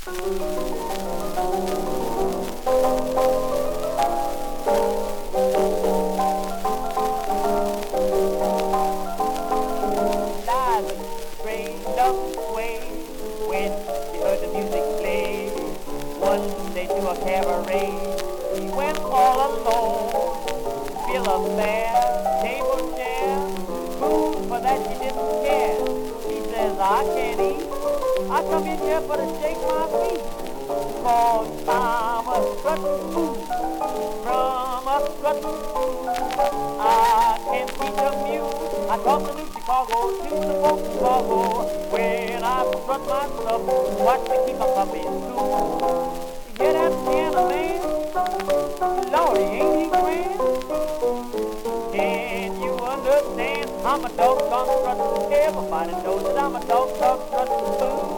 Strained up way when she heard the music play. One day to a cabaret, he went all alone. Bill of fare, table chair, food for that she didn't care. He says, I can't eat. I come in here for to shake my feet. Cause I'm a strutting fool from a strutting fool. I can teach a mule. I talk to New Chicago, to the folks in Chicago. When I strut my stuff, watch me keep my puppy in school. You hear that piano man? Lordy, ain't he grand? Can you understand? I'm a doggone strutting. Everybody knows that I'm a doggone strutting fool.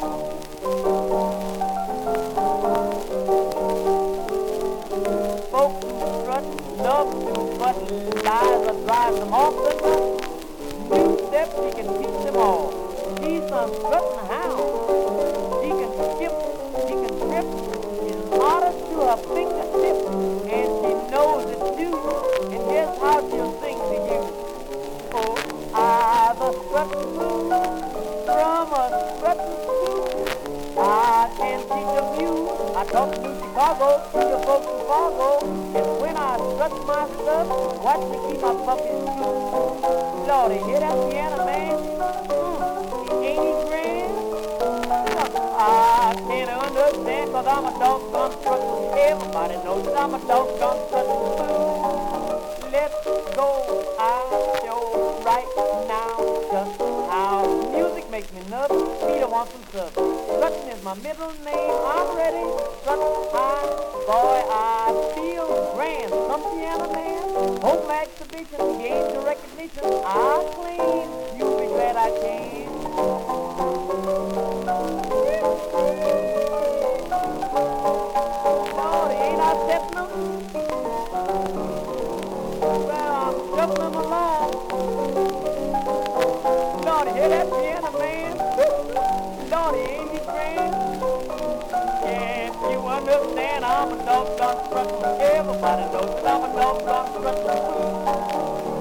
Folks who strut love to but lies or drives them off the nut. Two steps she can teach them all. She's a strutting hound. She can skip, she can trip, she's modest to her fingertips, and she knows it too. And guess how she'll sing to you? Oh, I the strutting fool from a strutting school. I can teach a mule. I talk to New Chicago, to the folks in Fargo. And when I strut my stuff, watch me keep my puppies cool. Lordy, hear that piano man? Ain't he grand? I can't understand, cause I'm a doggone strutting. Everybody knows that I'm a doggone strutting fool. Let's go, I'll show right now just how music makes me nervous. Peter wants some service. Strutting is my middle name, I'm ready. Strut high, boy, I feel grand. Some piano man, home exhibition, gains of recognition. I claim, you'll be glad I came. Lordy, ain't I stepping them? Well, I'm stepping them along. Lordy, hear that piano man? Lordy, ain't he grand? Can't you understand? I'm a doggone strutting. Everybody knows that I'm a doggone strutting fool.